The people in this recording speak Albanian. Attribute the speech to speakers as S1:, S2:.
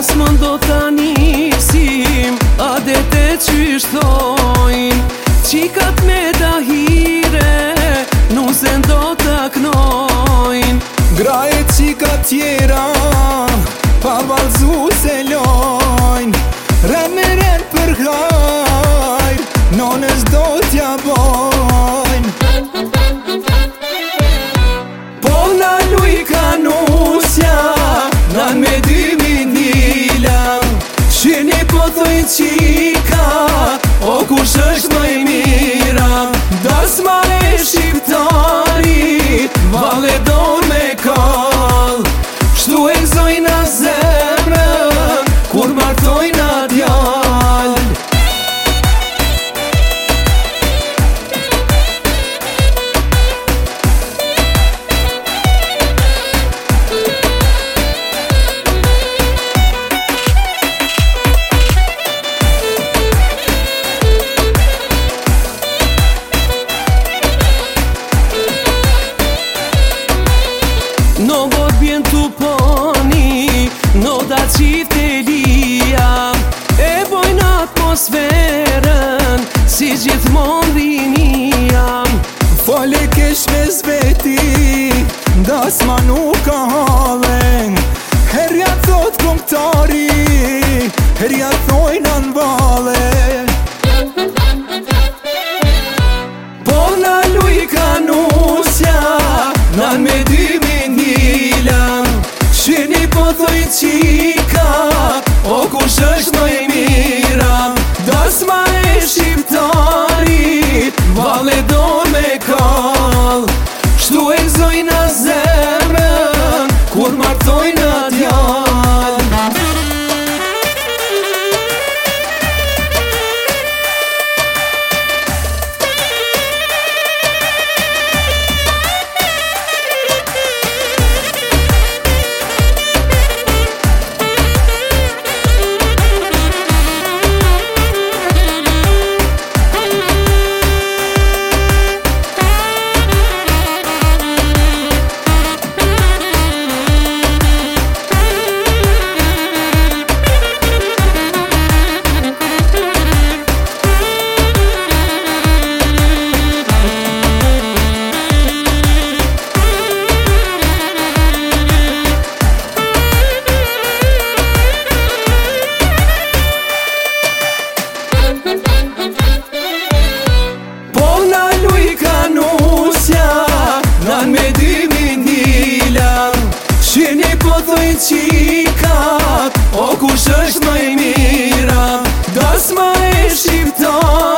S1: Më ndo ta nisim, adete qysh thojnë qikat me dahire, nuse ndo ta knojnë.
S2: Graje qika tjera, pa valzu se lojnë, remeren për hajr, nonës do t'ja bojnë.
S1: Po na luj kanusja, nan me 2000 shini po thojnë qika, o kush është më i mira. Dasma e shqiptarit, vale dorë me kall, shtu e gzojna zemrën, kur martojna djall. No god bjen t'u poni, no da qift e lija, e bojnë atmosferën, si gjithmon rinia.
S2: Fale kesh me zveti, dasma nuk ka halen, herja thot komptari, herja thojnë anë vale.
S1: Po na luj kanusja, nan me 2000 shini po thojnë qika, o kush është më i mira. Dasma e shqiptarit, vale dorë me kall, shtu e gzojna zemrën, kur martojna djall. Shini po thojnë qikat, o kush është më i mira. Dasma e shqiptar